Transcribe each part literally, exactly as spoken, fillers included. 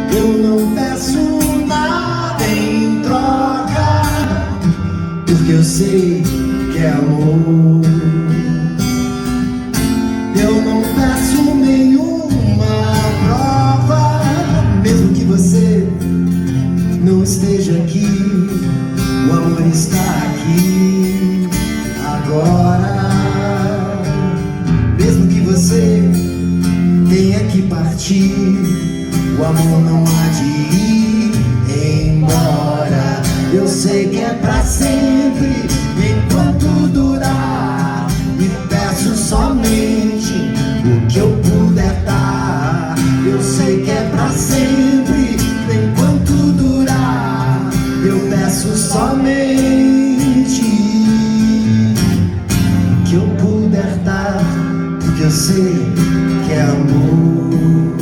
Eu não peço nada em troca, porque eu sei que é amor. Eu não peço nenhuma prova, mesmo que você não esteja aqui, o amor está aqui agora. Mesmo que você tenha que partir, o amor não há de ir embora. Eu sei que é pra sempre, enquanto durar. E peço somente o que eu puder dar. Eu sei que é pra sempre, enquanto durar. Eu peço somente o que eu puder dar, porque eu sei que é amor.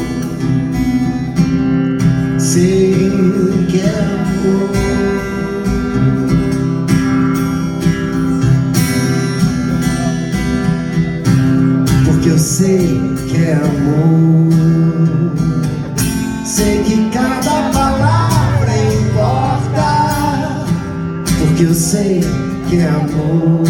Sei que é amor. Porque eu sei que é amor. Sei que cada palavra importa, porque eu sei que é amor.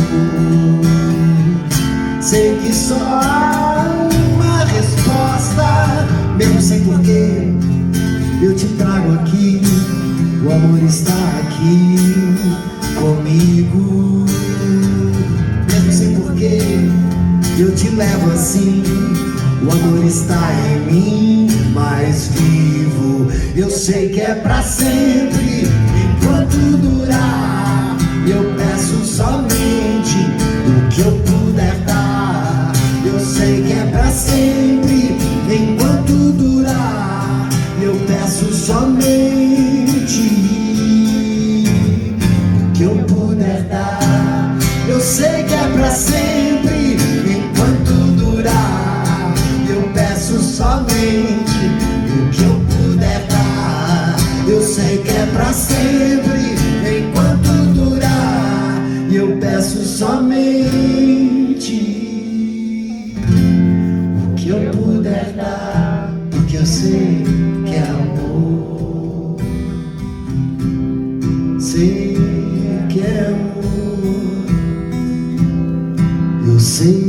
Sei que só há uma resposta, mesmo sem porquê eu te trago aqui. O amor está aqui comigo, mesmo sem porquê eu te levo assim. O amor está em mim, mais vivo. Eu sei que é pra sempre, enquanto durar. Eu peço somente o que eu puder dar. Eu sei que é pra sempre, enquanto durar. Eu peço somente o que eu puder dar. Eu sei que é pra sempre, enquanto durar. Eu peço somente o que eu puder dar. Eu sei que é pra sempre, enquanto durar. Eu peço somente o que eu puder dar, porque eu sei que é amor. Sei que é amor. Eu sei